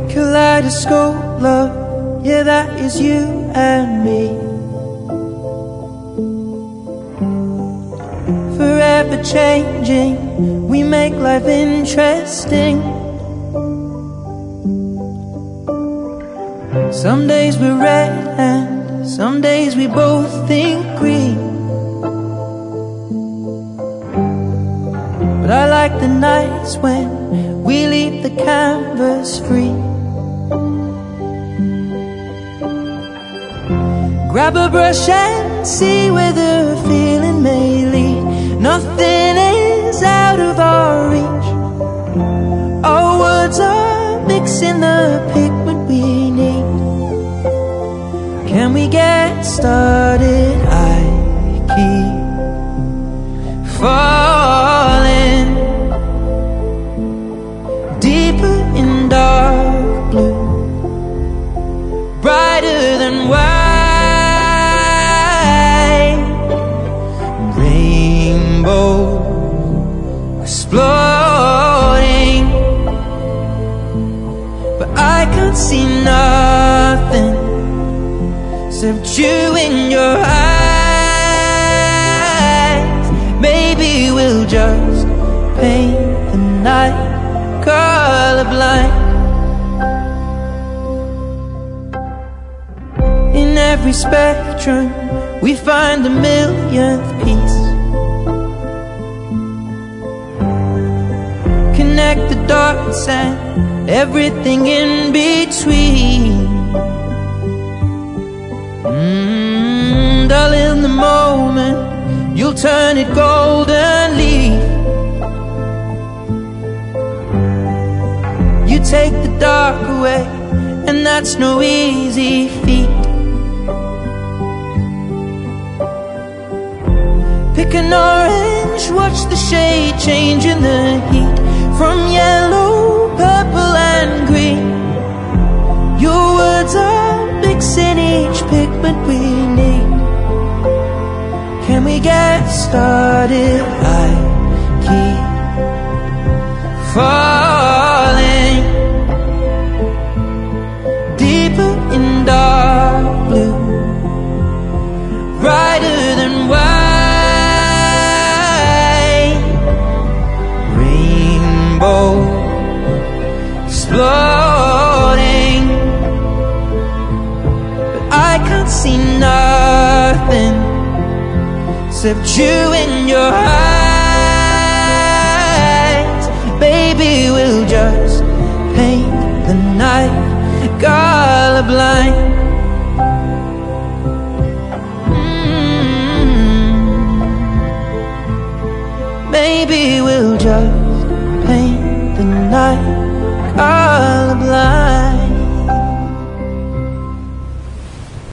Kaleidoscope love, yeah, that is you and me. Forever changing, we make life interesting. Some days we're red and some days we both think green. But I like the nights when we leave the canvas free. Grab a brush and see where the feeling may lead. Nothing is out of our reach. Our words are mixing the pigment we need. Can we get started? I keep falling deeper in dark blue, brighter than white, rainbow exploding, but I can't see nothing except you in your eyes. Maybe we'll just paint the night colorblind. In every spectrum we find the millionth piece. Connect the dots and everything in between. Dull in the moment, you'll turn it golden leaf. You take the dark away, and that's no easy feat. Pick an orange, watch the shade change in the heat, from yellow, purple and green. Your words are mixing each pigment we need. Can we get started? I keep falling deeper in dark blue, brighter than white, rainbow exploding, but I can't see nothing except you in your eyes. Baby, we'll just paint the night colorblind. Maybe we'll just paint the night colorblind.